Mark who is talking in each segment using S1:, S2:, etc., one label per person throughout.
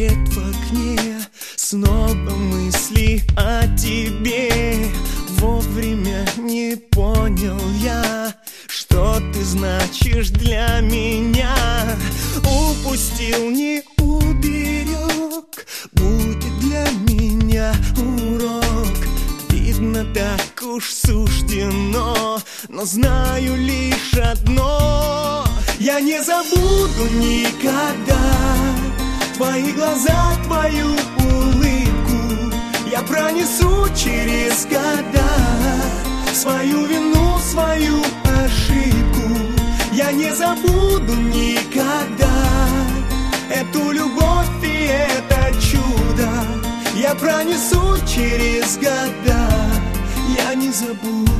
S1: свет в окне, снова мысли о тебе. Вовремя не понял я, что ты значишь для меня. Упустил, не уберег, будет для меня урок. Видно, так уж суждено, но знаю лишь одно: я не забуду никогда твои глаза, твою улыбку. Я пронесу через года свою вину, свою ошибку. Я не забуду никогда эту любовь и это чудо. Я пронесу через года, я не забуду.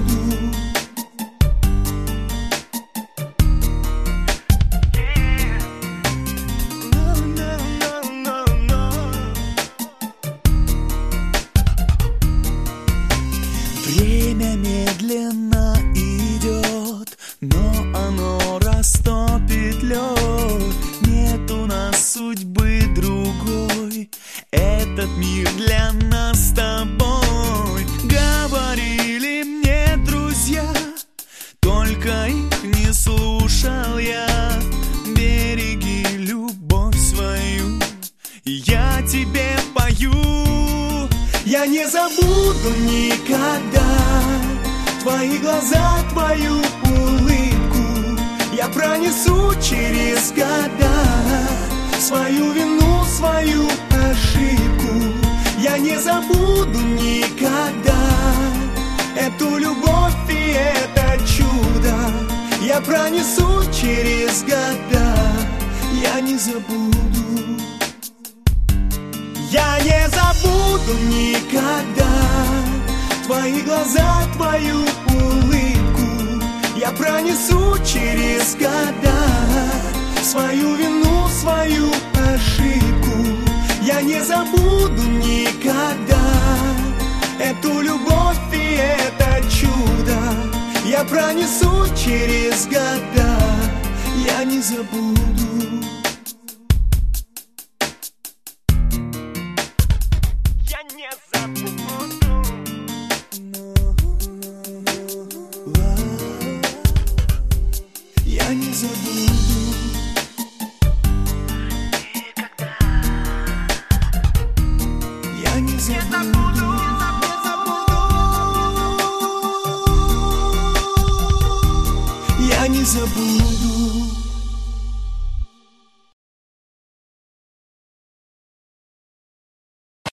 S1: Время медленно идет, но оно растопит лед. Нет у нас судьбы другой, этот мир для нас с тобой. Говорили мне друзья, только их не слушал я. Береги любовь свою, и я тебе пою. Я не забуду никогда твои глаза, твою улыбку. Я пронесу через года свою вину, свою ошибку. Я не забуду никогда эту любовь и это чудо. Я пронесу через года, я не забуду. Я не забуду никогда твои глаза, твою улыбку. Я пронесу через года свою вину, свою ошибку. Я не забуду никогда эту любовь и это чудо. Я пронесу через года, я не забуду. Я не забуду. Я не забуду. Я не забуду.